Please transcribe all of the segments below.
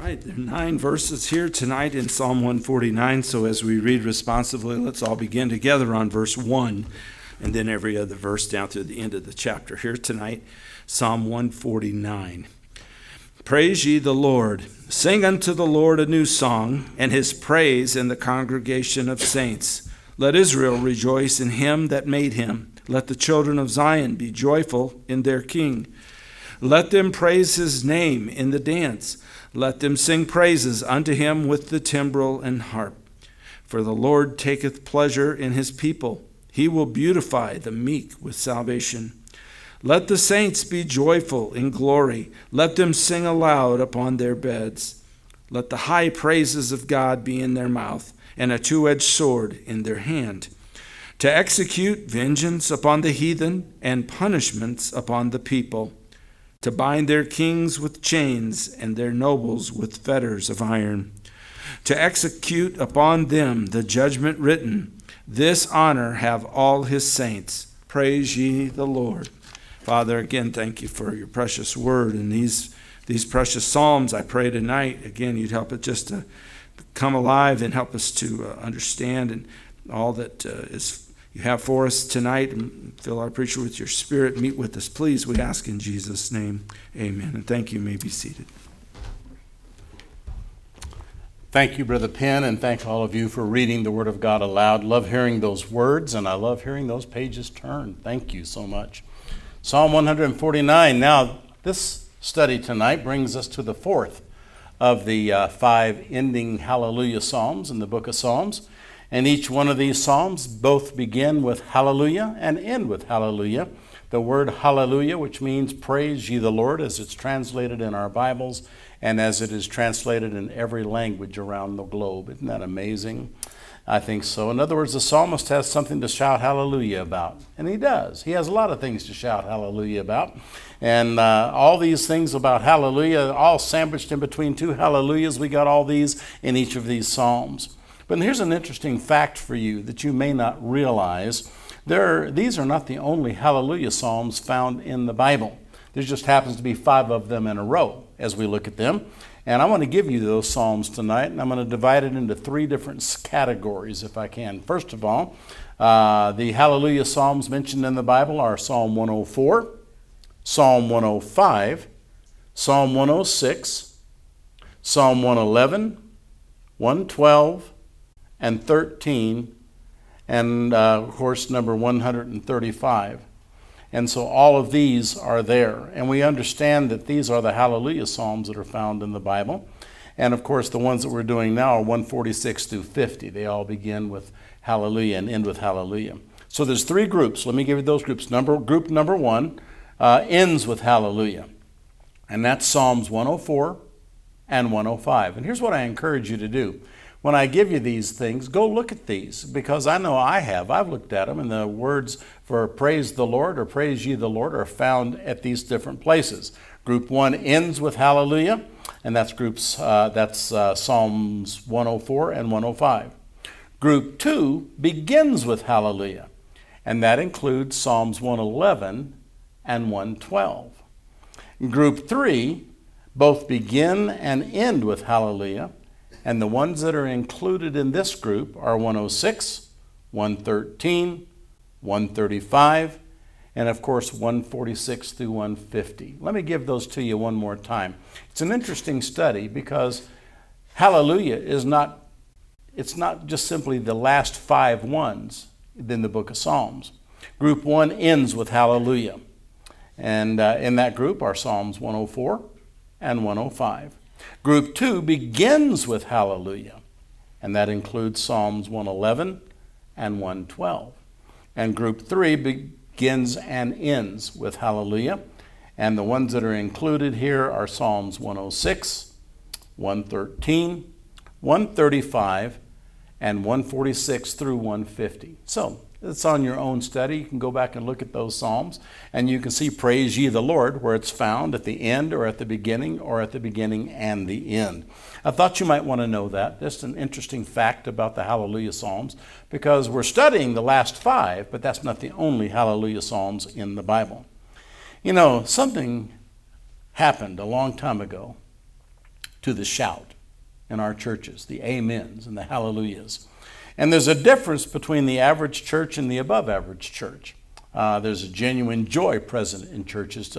right, there are 9 verses here tonight in Psalm 149. So as we read responsively, let's all begin together on verse 1 and then every other verse down to the end of the chapter. Here tonight, Psalm 149. Praise ye the Lord. Sing unto the Lord a new song, and his praise in the congregation of saints. Let Israel rejoice in him that made him. Let the children of Zion be joyful in their King. Let them praise his name in the dance. Let them sing praises unto him with the timbrel and harp. For the Lord taketh pleasure in his people. He will beautify the meek with salvation. Let the saints be joyful in glory. Let them sing aloud upon their beds. Let the high praises of God be in their mouth, and a two-edged sword in their hand, to execute vengeance upon the heathen and punishments upon the people, to bind their kings with chains and their nobles with fetters of iron, to execute upon them the judgment written. This honor have all his saints. Praise ye the Lord. Father, again, thank you for your precious word and these precious psalms. I pray tonight, again, you'd help it just to come alive and help us to understand and all that is you have for us tonight, and fill our preacher with your spirit. Meet with us, please. We ask in Jesus' name. Amen. And thank you. You may be seated. Thank you, Brother Penn, and thank all of you for reading the Word of God aloud. Love hearing those words, and I love hearing those pages turn. Thank you so much. Psalm 149. Now, this study tonight brings us to the fourth of the 5 ending hallelujah psalms in the book of Psalms. And each one of these psalms both begin with hallelujah and end with hallelujah. The word hallelujah, which means praise ye the Lord, as it's translated in our Bibles and as it is translated in every language around the globe. Isn't that amazing? I think so. In other words, the psalmist has something to shout hallelujah about. And he does. He has a lot of things to shout hallelujah about. And all these things about hallelujah, all sandwiched in between 2 hallelujahs, we got all these in each of these psalms. But here's an interesting fact for you that you may not realize. These are not the only hallelujah psalms found in the Bible. There just happens to be 5 of them in a row as we look at them. And I want to give you those psalms tonight, and I'm going to divide it into 3 different categories if I can. First of all, the hallelujah psalms mentioned in the Bible are Psalm 104, Psalm 105, Psalm 106, Psalm 111, 112, and 13, and of course number 135. And so all of these are there. And we understand that these are the hallelujah psalms that are found in the Bible. And of course the ones that we're doing now are 146 through 50. They all begin with hallelujah and end with hallelujah. So there's 3 groups. Let me give you those groups. Group number 1 ends with hallelujah. And that's Psalms 104 and 105. And here's what I encourage you to do. When I give you these things, go look at these, because I know I have. I've looked at them, and the words for praise the Lord or praise ye the Lord are found at these different places. Group 1 ends with hallelujah, and that's Psalms 104 and 105. Group 2 begins with hallelujah, and that includes Psalms 111 and 112. Group 3 both begin and end with hallelujah. And the ones that are included in this group are 106, 113, 135, and of course 146 through 150. Let me give those to you one more time. It's an interesting study because hallelujah is not just simply the last 5 ones in the book of Psalms. Group 1 ends with hallelujah. And in that group are Psalms 104 and 105. Group 2 begins with hallelujah, and that includes Psalms 111 and 112. And Group 3 begins and ends with hallelujah, and the ones that are included here are Psalms 106, 113, 135, and 146 through 150. So it's on your own study. You can go back and look at those psalms, and you can see praise ye the Lord where it's found at the end or at the beginning or at the beginning and the end. I thought you might want to know that. Just an interesting fact about the hallelujah psalms, because we're studying the last 5, but that's not the only hallelujah psalms in the Bible. You know, something happened a long time ago to the shout in our churches, the amens and the hallelujahs. And there's a difference between the average church and the above average church. There's a genuine joy present in churches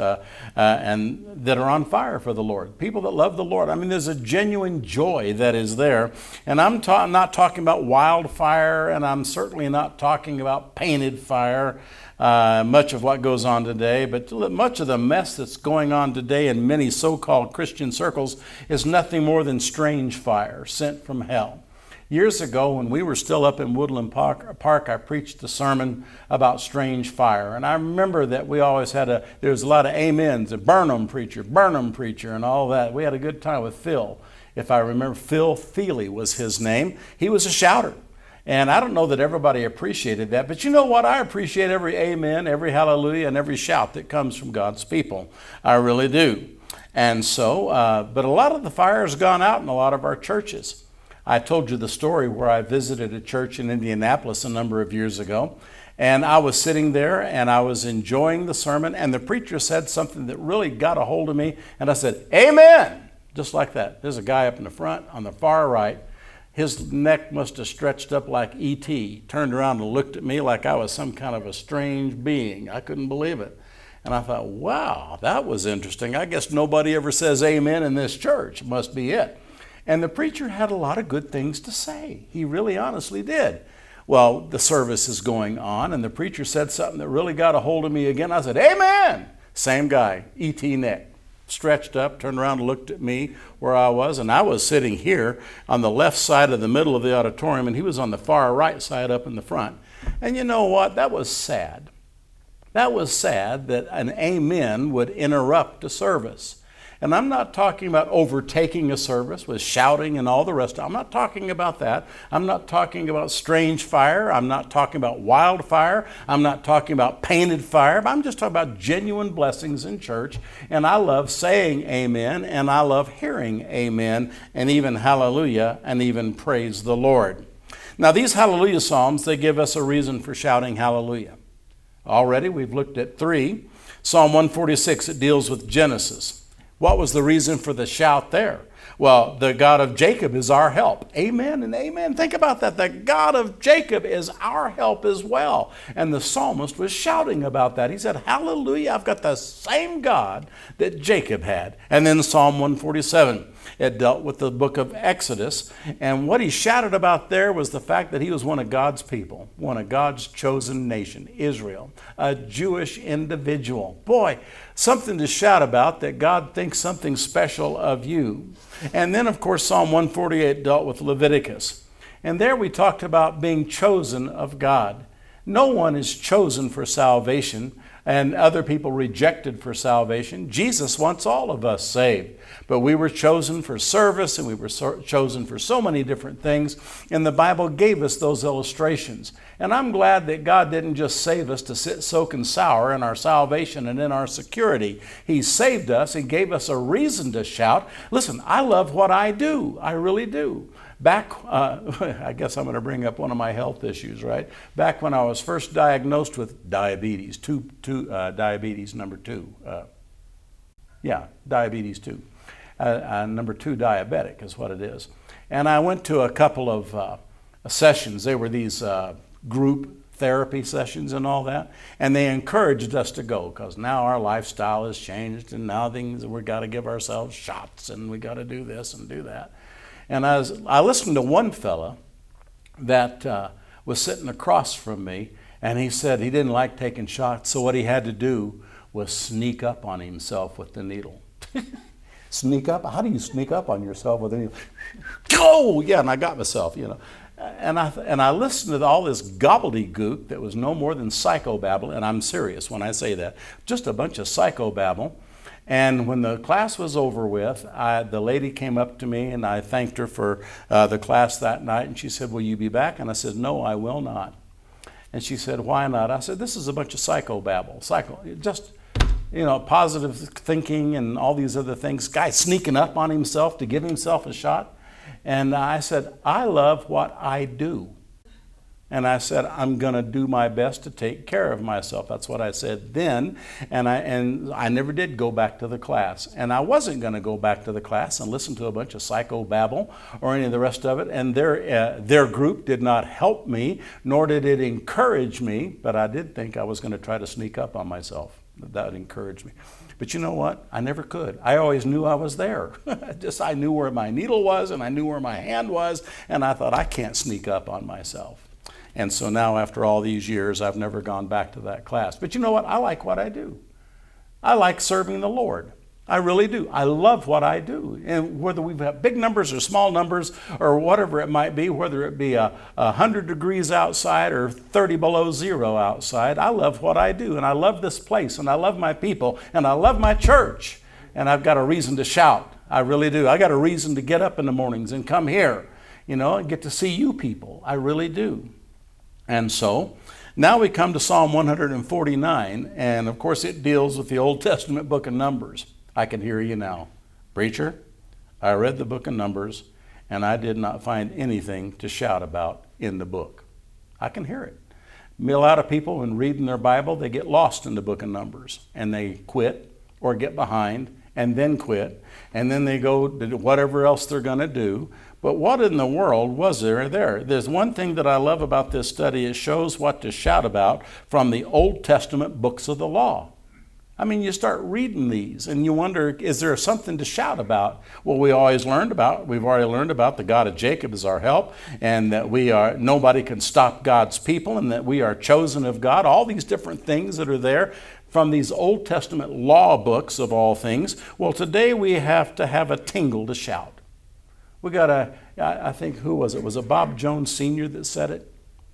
and that are on fire for the Lord. People that love the Lord. I mean, there's a genuine joy that is there. And I'm not talking about wildfire, and I'm certainly not talking about painted fire, much of what goes on today. But much of the mess that's going on today in many so-called Christian circles is nothing more than strange fire sent from hell. Years ago, when we were still up in Woodland Park, I preached a sermon about strange fire. And I remember that we always had there was a lot of amens, burn 'em preacher, and all that. We had a good time with Phil. If I remember, Phil Feely was his name. He was a shouter. And I don't know that everybody appreciated that, but you know what? I appreciate every amen, every hallelujah, and every shout that comes from God's people. I really do. And so, but a lot of the fire has gone out in a lot of our churches. I told you the story where I visited a church in Indianapolis a number of years ago, and I was sitting there and I was enjoying the sermon, and the preacher said something that really got a hold of me, and I said, "Amen!" Just like that. There's a guy up in the front on the far right. His neck must have stretched up like E.T., turned around and looked at me like I was some kind of a strange being. I couldn't believe it. And I thought, wow, that was interesting. I guess nobody ever says amen in this church. Must be it. And the preacher had a lot of good things to say. He really honestly did. Well, the service is going on, and the preacher said something that really got a hold of me again. I said, "Amen!" Same guy, E.T. neck, stretched up, turned around and looked at me where I was, and I was sitting here on the left side of the middle of the auditorium, and he was on the far right side up in the front. And you know what? That was sad. That was sad that an amen would interrupt a service. And I'm not talking about overtaking a service with shouting and all the rest. I'm not talking about that. I'm not talking about strange fire. I'm not talking about wildfire. I'm not talking about painted fire. I'm just talking about genuine blessings in church. And I love saying amen, and I love hearing amen, and even hallelujah, and even praise the Lord. Now, these hallelujah psalms, they give us a reason for shouting hallelujah. Already, we've looked at 3. Psalm 146, it deals with Genesis. What was the reason for the shout there? Well, the God of Jacob is our help. Amen and amen. Think about that. The God of Jacob is our help as well. And the psalmist was shouting about that. He said, hallelujah, I've got the same God that Jacob had. And then Psalm 147, it dealt with the book of Exodus. And what he shouted about there was the fact that he was one of God's people, one of God's chosen nation, Israel, a Jewish individual. Boy, something to shout about, that God thinks something special of you. And then, of course, Psalm 148 dealt with Leviticus. And there we talked about being chosen of God. No one is chosen for salvation, and other people rejected for salvation. Jesus wants all of us saved. But we were chosen for service, and we were chosen for so many different things. And the Bible gave us those illustrations. And I'm glad that God didn't just save us to sit soaking sour in our salvation and in our security. He saved us and gave us a reason to shout. Listen, I love what I do. I really do. Back, I guess I'm going to bring up one of my health issues, right? Back when I was first diagnosed with diabetes, diabetes number 2. Diabetes 2. Number 2 diabetic is what it is. And I went to a couple of sessions. They were these group therapy sessions and all that. And they encouraged us to go because now our lifestyle has changed, and now we've got to give ourselves shots, and we got to do this and do that. And I listened to one fella that was sitting across from me, and he said he didn't like taking shots, so what he had to do was sneak up on himself with the needle. Sneak up? How do you sneak up on yourself with a needle? Go! Yeah, and I got myself, you know. And I listened to all this gobbledygook that was no more than psychobabble, and I'm serious when I say that. Just a bunch of psychobabble. And when the class was over with, the lady came up to me, and I thanked her for the class that night. And she said, "Will you be back?" And I said, "No, I will not." And she said, "Why not?" I said, "This is a bunch of psychobabble. Just, positive thinking and all these other things. Guy sneaking up on himself to give himself a shot." And I said, "I love what I do." And I said, I'm going to do my best to take care of myself. That's what I said then. And I never did go back to the class. And I wasn't going to go back to the class and listen to a bunch of psychobabble or any of the rest of it. And their group did not help me, nor did it encourage me. But I did think I was going to try to sneak up on myself. That encouraged me. But you know what? I never could. I always knew I was there. I knew where my needle was, and I knew where my hand was. And I thought, I can't sneak up on myself. And so now, after all these years, I've never gone back to that class. But you know what? I like what I do. I like serving the Lord. I really do. I love what I do. And whether we've got big numbers or small numbers or whatever it might be, whether it be 100 degrees outside or 30 below zero outside, I love what I do. And I love this place, and I love my people, and I love my church. And I've got a reason to shout. I really do. I got a reason to get up in the mornings and come here, and get to see you people. I really do. And so now we come to Psalm 149, and of course it deals with the Old Testament book of Numbers. I can hear you now. Preacher, I read the book of Numbers, and I did not find anything to shout about in the book. I can hear it. A lot of people, when reading their Bible, they get lost in the book of Numbers, and they quit or get behind and then quit, and then they go to whatever else they're going to do. But what in the world was there? There's one thing that I love about this study. It shows what to shout about from the Old Testament books of the law. I mean, you start reading these and you wonder, is there something to shout about? Well, we've already learned about the God of Jacob is our help, and that nobody can stop God's people, and that we are chosen of God. All these different things that are there from these Old Testament law books of all things. Well, today we have to have a tingle to shout. We got I think, who was it? Was it Bob Jones Sr. that said it?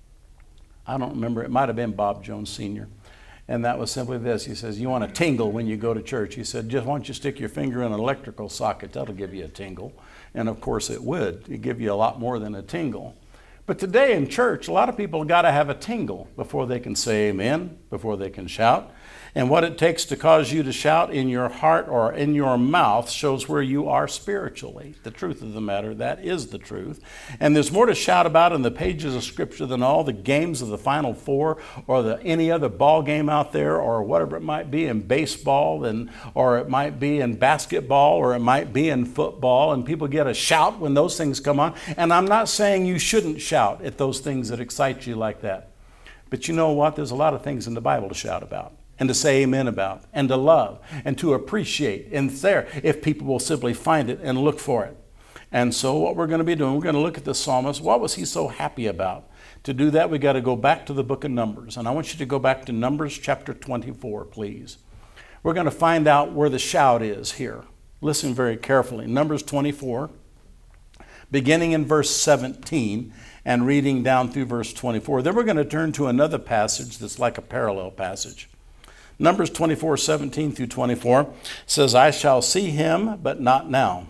I don't remember. It might have been Bob Jones Sr. And that was simply this. He says, you want to tingle when you go to church. He said, just why don't you stick your finger in an electrical socket? That'll give you a tingle. And of course it would. It'd give you a lot more than a tingle. But today in church, a lot of people got to have a tingle before they can say amen, before they can shout. And what it takes to cause you to shout in your heart or in your mouth shows where you are spiritually. The truth of the matter, that is the truth. And there's more to shout about in the pages of Scripture than all the games of the Final Four or any other ball game out there, or whatever it might be in baseball, or it might be in basketball, or it might be in football. And people get a shout when those things come on. And I'm not saying you shouldn't shout at those things that excite you like that. But you know what? There's a lot of things in the Bible to shout about, and to say amen about, and to love, and to appreciate. And it's there if people will simply find it and look for it. And so what we're going to be doing, we're going to look at the psalmist. What was he so happy about? To do that, we got to go back to the book of Numbers. And I want you to go back to Numbers chapter 24, please. We're going to find out where the shout is here. Listen very carefully. Numbers 24, beginning in verse 17 and reading down through verse 24. Then we're going to turn to another passage that's like a parallel passage. Numbers 24, 17 through 24 says, I shall see him, but not now.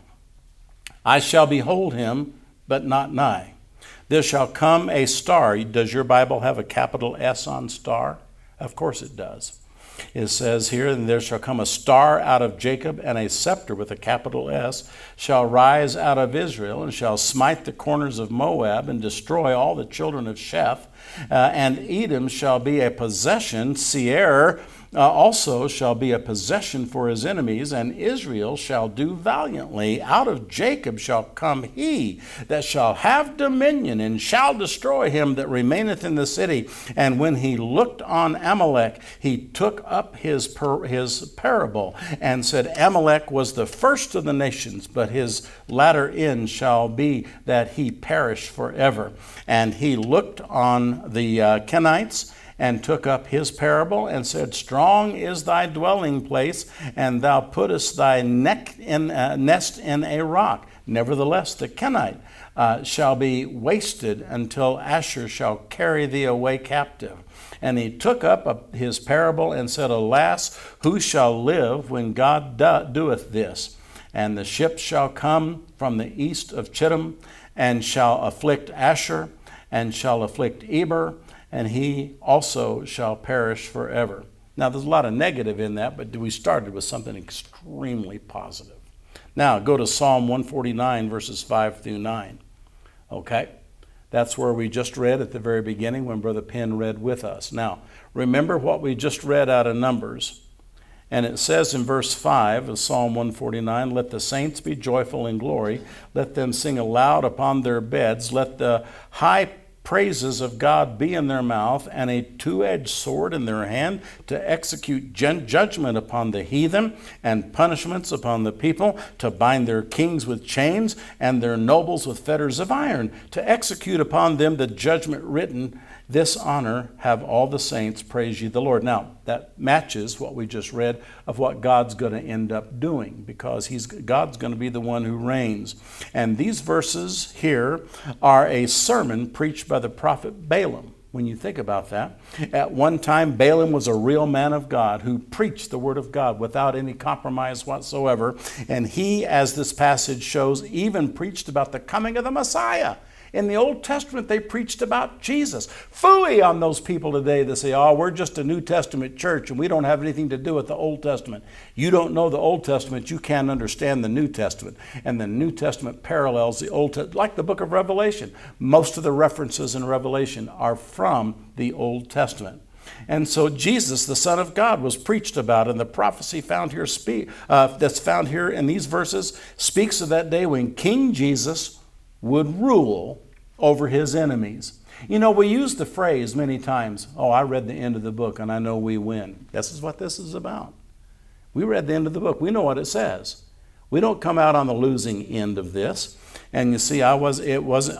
I shall behold him, but not nigh. There shall come a star. Does your Bible have a capital S on star? Of course it does. It says here, and there shall come a star out of Jacob, and a scepter with a capital S shall rise out of Israel, and shall smite the corners of Moab, and destroy all the children of Sheph. And Edom shall be a possession. Seir also shall be a possession for his enemies, and Israel shall do valiantly. Out of Jacob shall come he that shall have dominion, and shall destroy him that remaineth in the city. And when he looked on Amalek, he took up his parable, and said, Amalek was the first of the nations, but his latter end shall be that he perish forever. And he looked on the Kenites, and took up his parable, and said, Strong is thy dwelling place, and thou puttest thy nest in a rock. Nevertheless, the Kenite shall be wasted until Asher shall carry thee away captive. And he took up his parable, and said, Alas, who shall live when God doeth this? And the ships shall come from the east of Chittim, and shall afflict Asher, and shall afflict Eber, and he also shall perish forever. Now, there's a lot of negative in that, but we started with something extremely positive. Now, go to Psalm 149, verses 5 through 9. Okay? That's where we just read at the very beginning when Brother Penn read with us. Now, remember what we just read out of Numbers. And it says in verse 5 of Psalm 149, "Let the saints be joyful in glory. Let them sing aloud upon their beds. Let the high praises of God be in their mouth, and a two-edged sword in their hand, to execute judgment upon the heathen and punishments upon the people, to bind their kings with chains and their nobles with fetters of iron, to execute upon them the judgment written. This honor have all the saints, praise ye the Lord." Now, that matches what we just read of what God's going to end up doing, because God's going to be the one who reigns. And these verses here are a sermon preached by the prophet Balaam. When you think about that, at one time Balaam was a real man of God who preached the word of God without any compromise whatsoever. And he, as this passage shows, even preached about the coming of the Messiah. In the Old Testament, they preached about Jesus. Phooey on those people today that say, "Oh, we're just a New Testament church and we don't have anything to do with the Old Testament." You don't know the Old Testament, you can't understand the New Testament. And the New Testament parallels the Old Testament, like the book of Revelation. Most of the references in Revelation are from the Old Testament. And so Jesus, the Son of God, was preached about, and the prophecy found here that's found here in these verses speaks of that day when King Jesus would rule over his enemies. You know, we use the phrase many times, "Oh, I read the end of the book and I know we win." This is what this is about. We read the end of the book. We know what it says. We don't come out on the losing end of this. And you see, it wasn't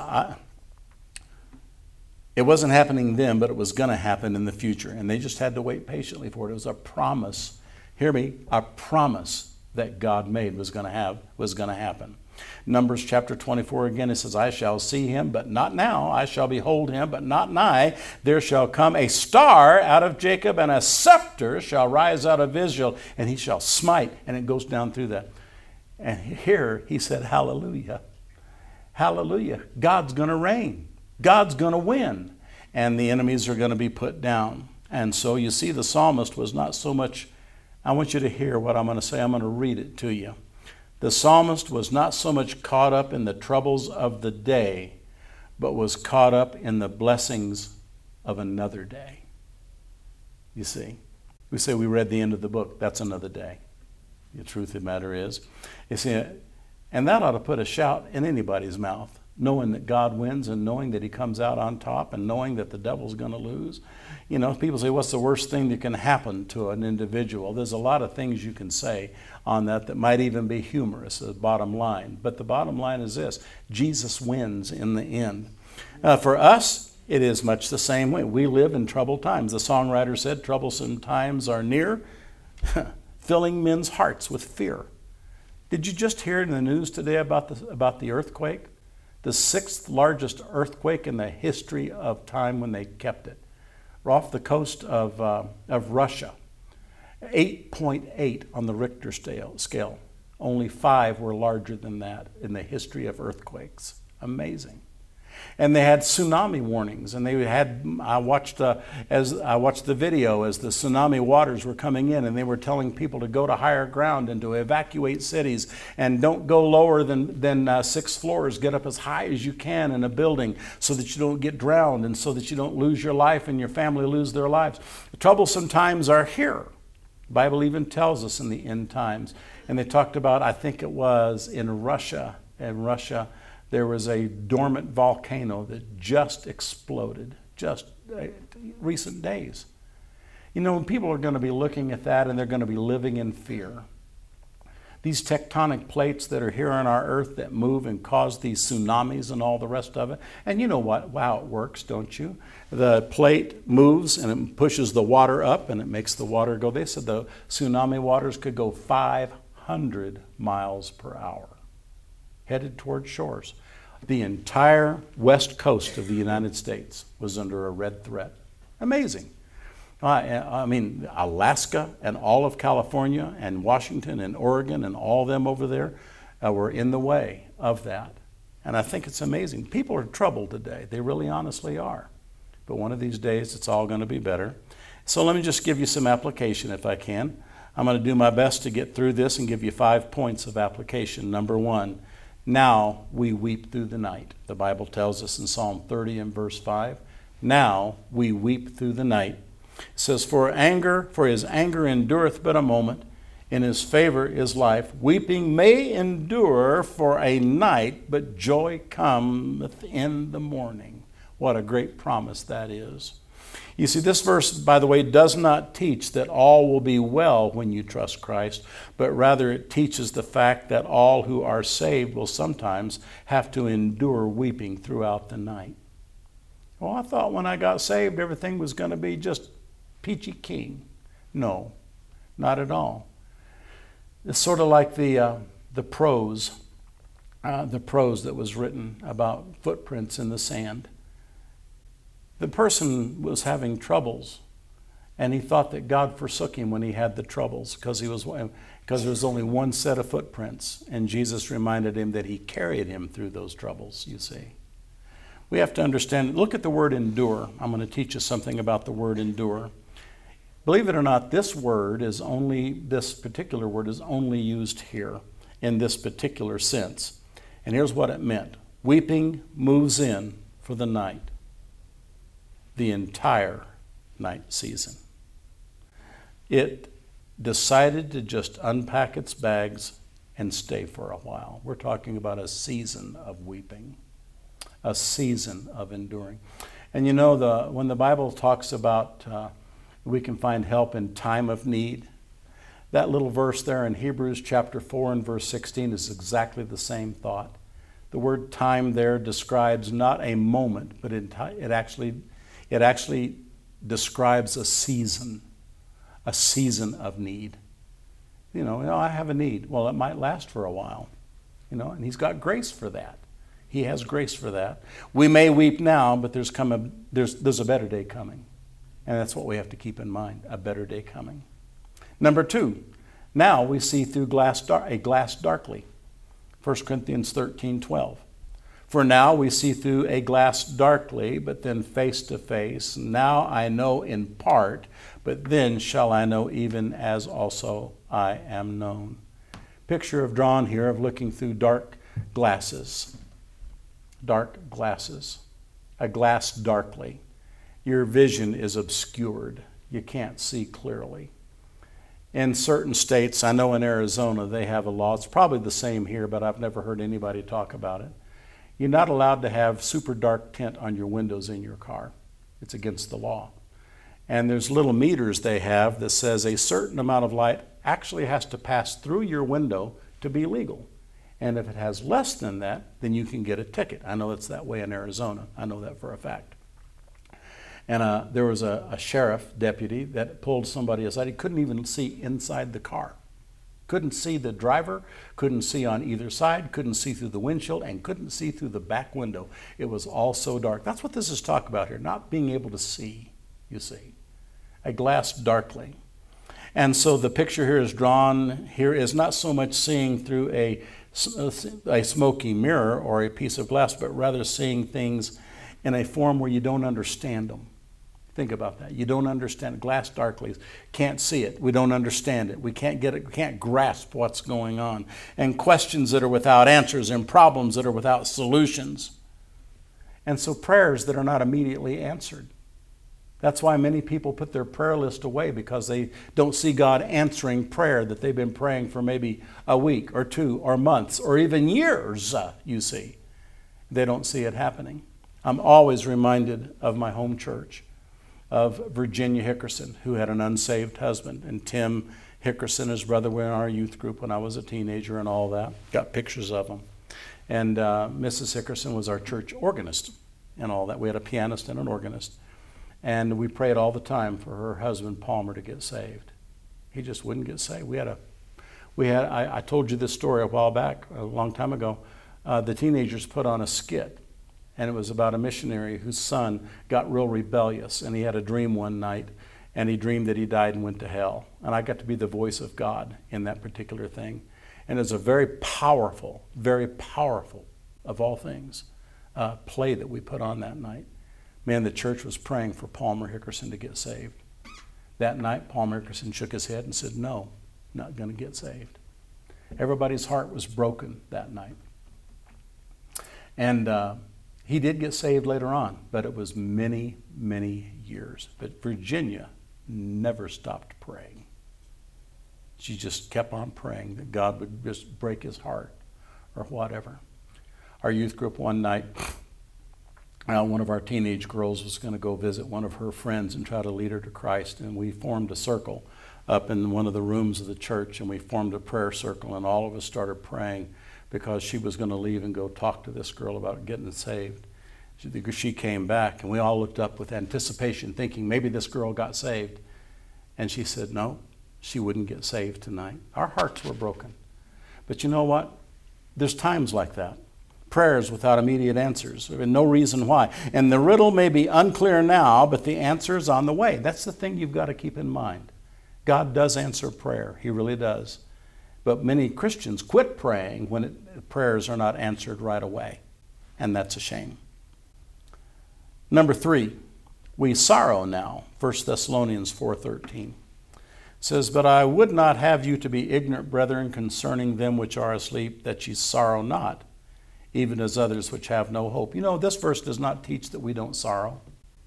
happening then, but it was going to happen in the future. And they just had to wait patiently for it. It was a promise. Hear me, a promise that God made was going to happen. Numbers chapter 24 again, it says, "I shall see him, but not now. I shall behold him, but not nigh. There shall come a star out of Jacob, and a scepter shall rise out of Israel, and he shall smite." And it goes down through that. And here he said, hallelujah. Hallelujah. God's going to reign. God's going to win. And the enemies are going to be put down. And so you see, the psalmist was not so much, I want you to hear what I'm going to say. I'm going to read it to you. The psalmist was not so much caught up in the troubles of the day, but was caught up in the blessings of another day. You see, we say we read the end of the book. That's another day. The truth of the matter is, you see, and that ought to put a shout in anybody's mouth, knowing that God wins and knowing that he comes out on top and knowing that the devil's going to lose. You know, people say, what's the worst thing that can happen to an individual? There's a lot of things you can say on that might even be humorous, the bottom line. But the bottom line is this: Jesus wins in the end. For us, it is much the same way. We live in troubled times. The songwriter said, "Troublesome times are near, filling men's hearts with fear." Did you just hear in the news today about the earthquake? The 6th largest earthquake in the history of time when they kept it. We're off the coast of Russia. 8.8 on the Richter scale. Only 5 were larger than that in the history of earthquakes. Amazing. And they had tsunami warnings, and I watched the video as the tsunami waters were coming in, and they were telling people to go to higher ground and to evacuate cities and don't go lower than 6 floors. Get up as high as you can in a building so that you don't get drowned and so that you don't lose your life and your family lose their lives. The troublesome times are here. The Bible even tells us in the end times. And they talked about, I think it was in Russia, there was a dormant volcano that just exploded, just recent days. You know, people are going to be looking at that and they're going to be living in fear. These tectonic plates that are here on our earth that move and cause these tsunamis and all the rest of it. And you know how it works, don't you? The plate moves and it pushes the water up and it makes the water go. They said the tsunami waters could go 500 miles per hour, headed toward shores. The entire west coast of the United States was under a red threat. Amazing. I mean, Alaska and all of California and Washington and Oregon and all them over there were in the way of that. And I think it's amazing. People are troubled today. They really honestly are. But one of these days, it's all going to be better. So let me just give you some application if I can. I'm going to do my best to get through this and give you 5 points of application. Number 1, Now we weep through the night. The Bible tells us in Psalm 30 and verse 5, now we weep through the night. It says, for his anger endureth but a moment, in his favor is life. Weeping may endure for a night, but joy cometh in the morning. What a great promise that is. You see, this verse, by the way, does not teach that all will be well when you trust Christ, but rather it teaches the fact that all who are saved will sometimes have to endure weeping throughout the night. Well, I thought when I got saved everything was going to be just peachy keen. No, not at all. It's sort of like the prose that was written about footprints in the sand. The person was having troubles, and he thought that God forsook him when he had the troubles because there was only one set of footprints, and Jesus reminded him that he carried him through those troubles, you see. We have to understand, look at the word endure. I'm going to teach you something about the word endure. Believe it or not, this particular word is only used here in this particular sense. And here's what it meant. Weeping moves in for the night, the entire night season. It decided to just unpack its bags and stay for a while. We're talking about a season of weeping, a season of enduring. And you know, when the Bible talks about we can find help in time of need, that little verse there in Hebrews chapter 4 and verse 16 is exactly the same thought. The word time there describes not a moment, but it actually describes a season of need. You know, I have a need. Well, it might last for a while, and he's got grace for that. He has grace for that. We may weep now, but there's a better day coming. And that's what we have to keep in mind, a better day coming. Number 2, now we see through a glass darkly. 1 Corinthians 13:12. For now we see through a glass darkly, but then face to face. Now I know in part, but then shall I know even as also I am known. Picture drawn here of looking through dark glasses. Dark glasses. A glass darkly. Your vision is obscured. You can't see clearly. In certain states, I know in Arizona they have a law. It's probably the same here, but I've never heard anybody talk about it. You're not allowed to have super dark tint on your windows in your car. It's against the law. And there's little meters they have that says a certain amount of light actually has to pass through your window to be legal. And if it has less than that, then you can get a ticket. I know it's that way in Arizona. I know that for a fact. And there was a sheriff deputy that pulled somebody aside. He couldn't even see inside the car. Couldn't see the driver, couldn't see on either side, couldn't see through the windshield, and couldn't see through the back window. It was all so dark. That's what this is talking about here, not being able to see, you see. A glass darkly. And so the picture here is drawn here is not so much seeing through a smoky mirror or a piece of glass, but rather seeing things in a form where you don't understand them. Think about that. You don't understand it. Glass darkly. Can't see it. We don't understand it. We can't get it. We can't grasp what's going on. And questions that are without answers and problems that are without solutions. And so prayers that are not immediately answered. That's why many people put their prayer list away, because they don't see God answering prayer that they've been praying for maybe a week or 2 or months or even years, you see. They don't see it happening. I'm always reminded of my home church, of Virginia Hickerson, who had an unsaved husband, and Tim Hickerson, his brother, were in our youth group when I was a teenager and all that. Got pictures of them. And Mrs. Hickerson was our church organist and all that. We had a pianist and an organist. And we prayed all the time for her husband, Palmer, to get saved. He just wouldn't get saved. I told you this story a while back, a long time ago. The teenagers put on a skit. And it was about a missionary whose son got real rebellious. And he had a dream one night. And he dreamed that he died and went to hell. And I got to be the voice of God in that particular thing. And it's a very powerful of all things, play that we put on that night. Man, the church was praying for Palmer Hickerson to get saved. That night, Palmer Hickerson shook his head and said, "No, not going to get saved." Everybody's heart was broken that night. And he did get saved later on, but it was many, many years. But Virginia never stopped praying. She just kept on praying that God would just break his heart or whatever. Our youth group one night, one of our teenage girls was going to go visit one of her friends and try to lead her to Christ. And we formed a circle up in one of the rooms of the church, and we formed a prayer circle, and all of us started praying because she was going to leave and go talk to this girl about getting saved. She came back, and we all looked up with anticipation, thinking maybe this girl got saved. And she said, no, she wouldn't get saved tonight. Our hearts were broken. But you know what? There's times like that. Prayers without immediate answers, and no reason why. And the riddle may be unclear now, but the answer is on the way. That's the thing you've got to keep in mind. God does answer prayer. He really does. But many Christians quit praying when prayers are not answered right away. And that's a shame. Number 3, we sorrow now. 1 Thessalonians 4:13 says, but I would not have you to be ignorant, brethren, concerning them which are asleep, that ye sorrow not, even as others which have no hope. You know, this verse does not teach that we don't sorrow.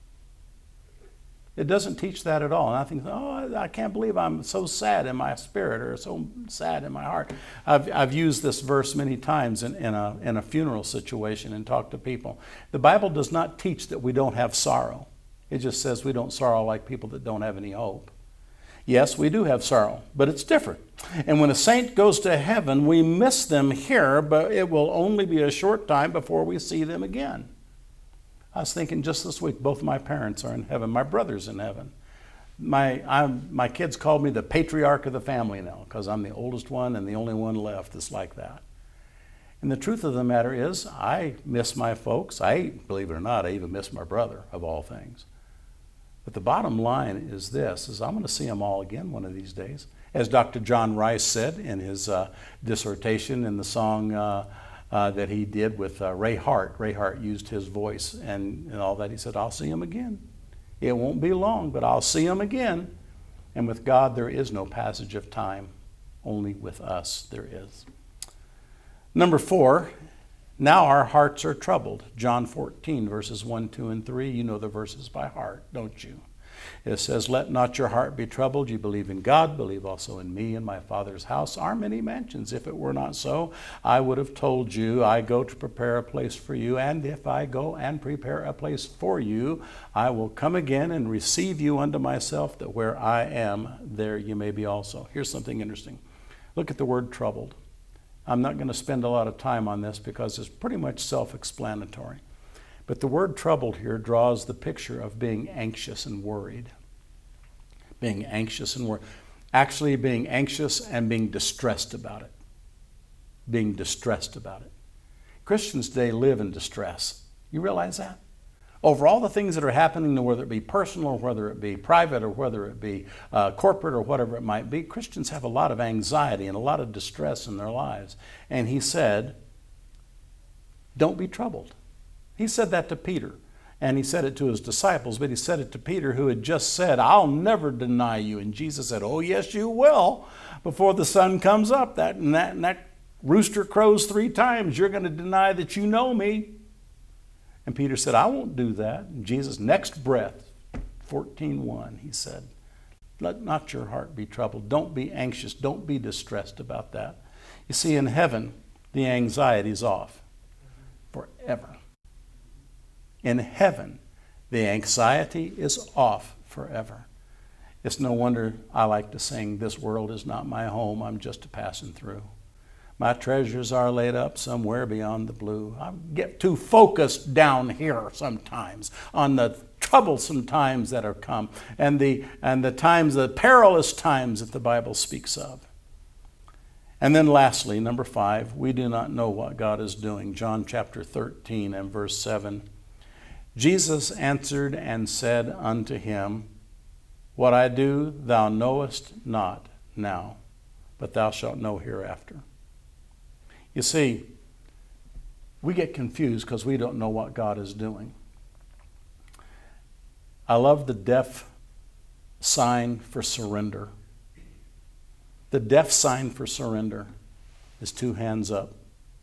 It doesn't teach that at all. And I think, oh, I can't believe I'm so sad in my spirit or so sad in my heart. I've used this verse many times in a funeral situation and talked to people. The Bible does not teach that we don't have sorrow. It just says we don't sorrow like people that don't have any hope. Yes, we do have sorrow, but it's different. And when a saint goes to heaven, we miss them here, but it will only be a short time before we see them again. I was thinking just this week, both my parents are in heaven. My brother's in heaven. My kids call me the patriarch of the family now because I'm the oldest one and the only one left that's like that. And the truth of the matter is, I miss my folks. Believe it or not, I even miss my brother, of all things. But the bottom line is this, is I'm going to see them all again one of these days. As Dr. John Rice said in his dissertation in the song that he did with Ray Hart. Ray Hart used his voice and all that. He said, I'll see him again. It won't be long, but I'll see him again. And with God, there is no passage of time. Only with us there is. Number 4, now our hearts are troubled. John 14, verses 1, 2, and 3. You know the verses by heart, don't you? It says, let not your heart be troubled. You believe in God, believe also in me. In my Father's house are many mansions. If it were not so, I would have told you, I go to prepare a place for you. And if I go and prepare a place for you, I will come again and receive you unto myself, that where I am, there you may be also. Here's something interesting. Look at the word troubled. I'm not going to spend a lot of time on this because it's pretty much self-explanatory. But the word troubled here draws the picture of being anxious and worried. Being anxious and worried. Actually being anxious and being distressed about it. Being distressed about it. Christians today live in distress. You realize that? Over all the things that are happening, whether it be personal, or whether it be private, or whether it be corporate, or whatever it might be, Christians have a lot of anxiety and a lot of distress in their lives. And he said, don't be troubled. He said that to Peter, and he said it to his disciples, but he said it to Peter, who had just said, I'll never deny you. And Jesus said, oh, yes, you will. Before the sun comes up, that rooster crows 3 times, you're going to deny that you know me. And Peter said, I won't do that. And Jesus' next breath, 14:1, he said, let not your heart be troubled. Don't be anxious. Don't be distressed about that. You see, in heaven, the anxiety's off forever. In heaven, the anxiety is off forever. It's no wonder I like to sing, this world is not my home, I'm just a passing through. My treasures are laid up somewhere beyond the blue. I get too focused down here sometimes on the troublesome times that are come and the times, the perilous times that the Bible speaks of. And then lastly, number 5, we do not know what God is doing. John chapter 13 and verse 7. Jesus answered and said unto him, what I do thou knowest not now, but thou shalt know hereafter. You see, we get confused because we don't know what God is doing. I love the deaf sign for surrender. The deaf sign for surrender is 2 hands up.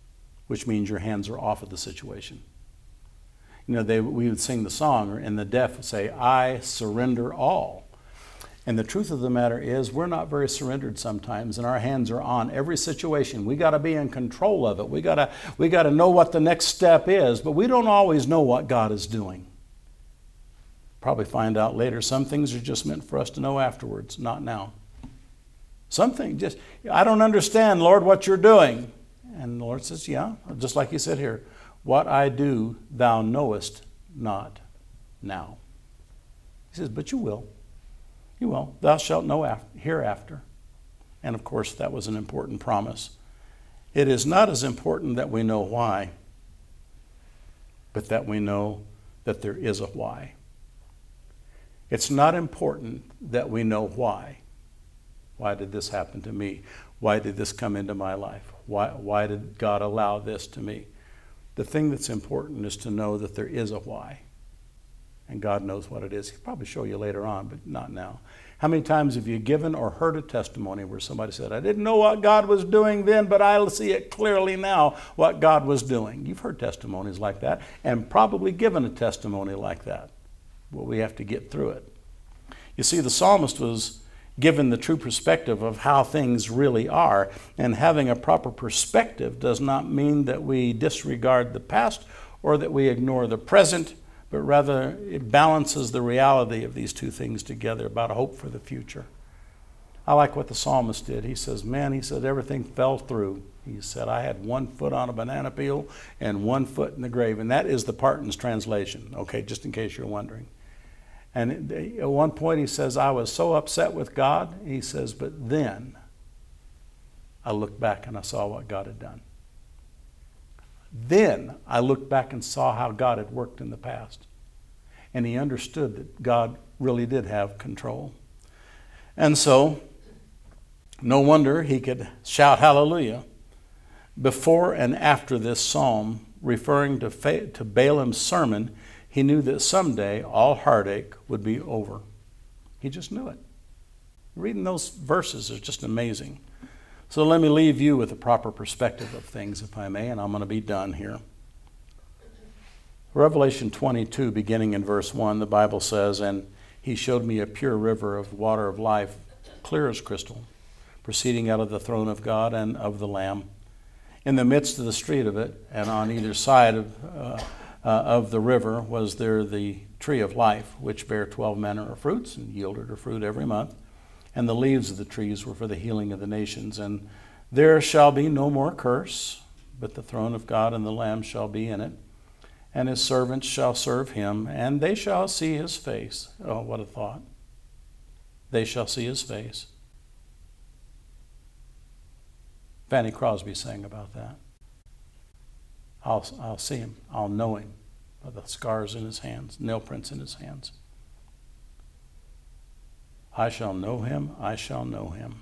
which means your hands are off of the situation. You know, we would sing the song, and the deaf would say, I surrender all. And the truth of the matter is, we're not very surrendered sometimes, and our hands are on every situation. We got to be in control of it. We got to know what the next step is, but we don't always know what God is doing. Probably find out later. Some things are just meant for us to know afterwards, not now. Something just, I don't understand, Lord, what you're doing. And the Lord says, yeah, just like he said here, what I do, thou knowest not now. He says, but you will. You will. Thou shalt know hereafter. And of course, that was an important promise. It is not as important that we know why, but that we know that there is a why. It's not important that we know why. Why did this happen to me? Why did this come into my life? Why did God allow this to me? The thing that's important is to know that there is a why. And God knows what it is. He'll probably show you later on, but not now. How many times have you given or heard a testimony where somebody said, I didn't know what God was doing then, but I see it clearly now what God was doing? You've heard testimonies like that and probably given a testimony like that. Well, we have to get through it. You see, the psalmist was given the true perspective of how things really are, and having a proper perspective does not mean that we disregard the past or that we ignore the present, but rather it balances the reality of these two things together about a hope for the future. I like what the psalmist did. He says, everything fell through. He said, I had 1 foot on a banana peel and 1 foot in the grave. And that is the Parton's translation, okay, just in case you're wondering. And at one point he says, I was so upset with God. He says, but then I looked back and I saw what God had done. Then I looked back and saw how God had worked in the past. And he understood that God really did have control. And so, no wonder he could shout hallelujah before and after this psalm, referring to Balaam's sermon. He knew that someday all heartache would be over. He just knew it. Reading those verses is just amazing. So let me leave you with a proper perspective of things, if I may, and I'm going to be done here. Revelation 22, beginning in verse 1, the Bible says, and he showed me a pure river of water of life, clear as crystal, proceeding out of the throne of God and of the Lamb. In the midst of the street of it, and on either side of the river, was there the tree of life, which bare 12 manner of fruits, and yielded her fruit every month. And the leaves of the trees were for the healing of the nations. And there shall be no more curse, but the throne of God and the Lamb shall be in it. And his servants shall serve him, and they shall see his face. Oh, what a thought. They shall see his face. Fanny Crosby sang about that. I'll see him. I'll know him by the scars in his hands, nail prints in his hands. I shall know him, I shall know him.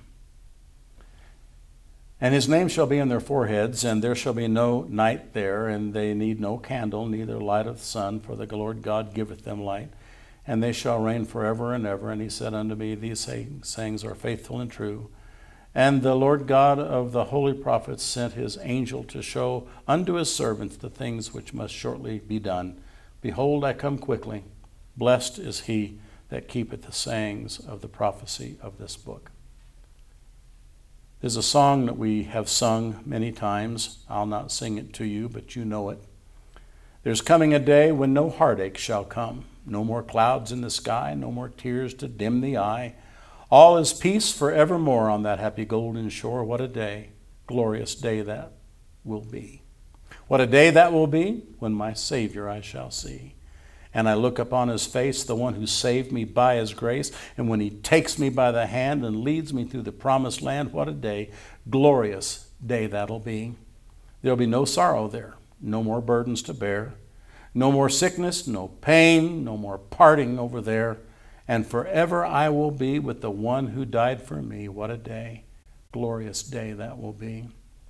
And his name shall be in their foreheads, and there shall be no night there, and they need no candle, neither light of the sun, for the Lord God giveth them light. And they shall reign forever and ever. And he said unto me, these sayings are faithful and true. And the Lord God of the holy prophets sent his angel to show unto his servants the things which must shortly be done. Behold, I come quickly. Blessed is he that keepeth the sayings of the prophecy of this book. There's a song that we have sung many times. I'll not sing it to you, but you know it. There's coming a day when no heartache shall come, no more clouds in the sky, no more tears to dim the eye. All is peace forevermore on that happy golden shore. What a day, glorious day that will be. What a day that will be when my Savior I shall see. And I look upon his face, the one who saved me by his grace. And when he takes me by the hand and leads me through the promised land, what a day, glorious day that'll be. There'll be no sorrow there, no more burdens to bear, no more sickness, no pain, no more parting over there. And forever I will be with the one who died for me. What a day, glorious day that will be.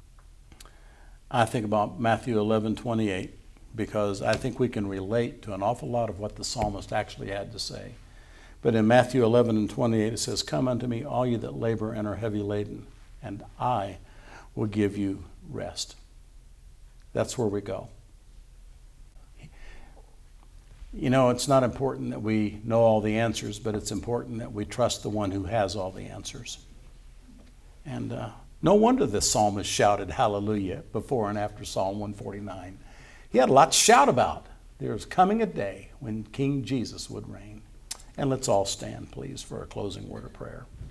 I think about Matthew 11:28. Because I think we can relate to an awful lot of what the psalmist actually had to say. But in Matthew 11:28 it says, come unto me, all you that labor and are heavy laden, and I will give you rest. That's where we go. You know, it's not important that we know all the answers, but it's important that we trust the one who has all the answers. And no wonder the psalmist shouted hallelujah before and after Psalm 149. He had a lot to shout about. There's coming a day when King Jesus would reign. And let's all stand, please, for a closing word of prayer.